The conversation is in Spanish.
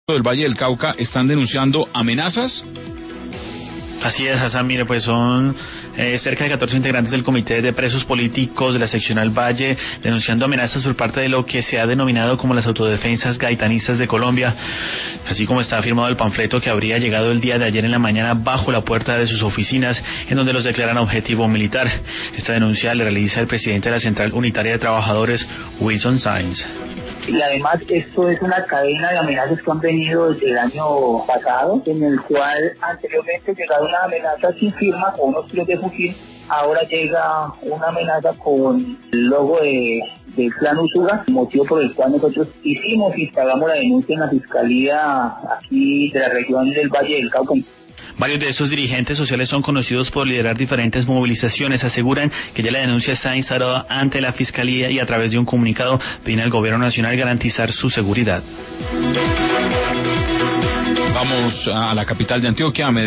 del Valle del Cauca están denunciando amenazas. Así es, Hassan, mire, pues son cerca de 14 integrantes del Comité de Presos Políticos de la Seccional Valle denunciando amenazas por parte de lo que se ha denominado como las autodefensas gaitanistas de Colombia, así como está firmado el panfleto que habría llegado el día de ayer en la mañana bajo la puerta de sus oficinas, en donde los declaran objetivo militar. Esta denuncia le realiza el presidente de la Central Unitaria de Trabajadores, Wilson Sainz. Y además esto es una cadena de amenazas que han venido desde el año pasado, en el cual anteriormente llegaba una amenaza sin firma con unos tiros de fusil, ahora llega una amenaza con el logo del clan Usuga, motivo por el cual nosotros instalamos la denuncia en la Fiscalía aquí de la región del Valle del Cauca. Varios de estos dirigentes sociales son conocidos por liderar diferentes movilizaciones. Aseguran que ya la denuncia está instalada ante la Fiscalía y a través de un comunicado piden al Gobierno Nacional garantizar su seguridad. Vamos a la capital de Antioquia.